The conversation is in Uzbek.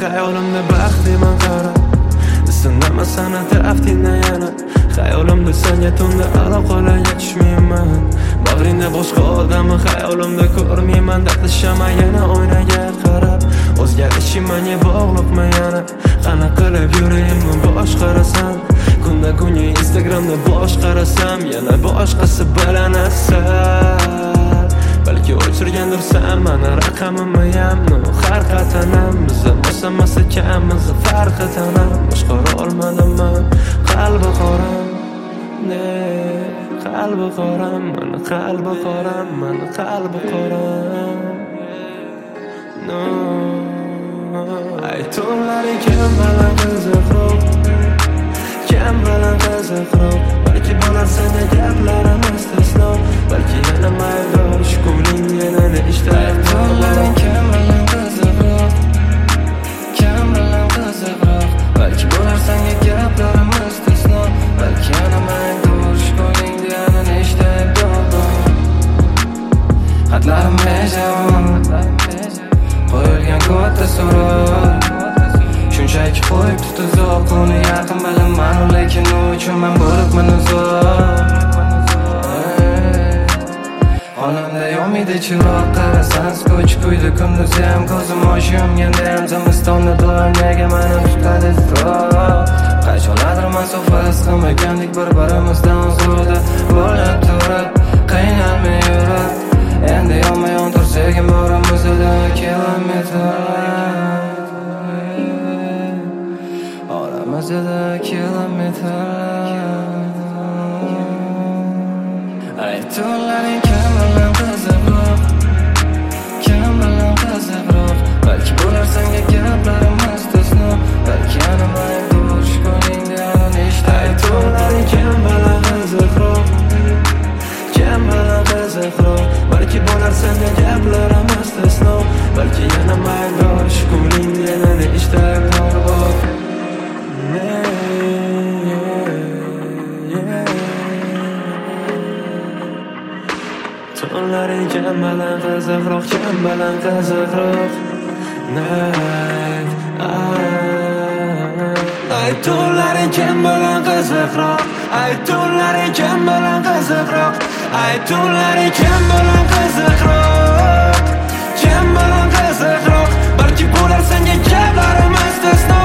Xayolimda baxtliman qarab Isindama sana taraftingdan yana Xayolimda senga tunda aloqalarga tushmayman Bag'ringda boshqa odamni xayolimda ko'rmayman Dardlashaman yana oynaga qarab O'zgarishim menga bog'liqmi yana Qana qilib yuragimni boshqarasan Kunda kunga Instagramda boshqarasam Yana boshqasi bilan asal Balki o'chirgandirsan mani raqamimni yamni Har qatanam bizni bosamasa kamimizni farqi tanam Boshqara olmadim man qalbi qoram Qalbi qoram, mani qalbi qoram, mani qalbi qoram Aytonlaring kim bilan qiziqroq Kim bilan qiziqroq Balki bo'lar seni gaplarim istisno Balki yana maydor shukuring yana ishda Aytonlaring kim bilan qiziqroq Kim bilan qiziqroq Balki bo'lar seni gaplarim istisno Balki yana maydor shukuring yana ishda Xatlarim mejavon Qo'yilgan katta so'roq Shunchaki qo'yib tutuzoq Uni yaqin bilaman lekin u uchun men bo'libman uzoq Xonamda yonmaydi chiroq Qarasam skoch kuydi kunduzim Ko'zim yosh yumgandayam Zimistonda doim nega meni tutadi iztirob Qachonlardir masofa his qilmagandik bir-birimizdan uzoqda Bo'lib turib qiynalmay yurib Endi yonma-yon tursak boramizda kilometrlar Oramizda kilometrlar Aytonlaring kim bilan qiziqroq Kim bilan qiziqroq Balki bo'lar senga gaplarim istisno Balki yana maydor shukuningda yana ishda Aytonlaring kim bilan qiziqroq Kim bilan qiziqroq Balki bo'lar senga gaplarim istisno Balki yana maydor shukuningda yana ishda bor Aytonlaring kim bilan qiziqroq Kim bilan qiziqroq Aytonlaring kim bilan qiziqroq Aytonlaring kim bilan qiziqroq Aytonlaring kim bilan qiziqroq Kim bilan qiziqroq Balki bo'lar senga gaplarim istisno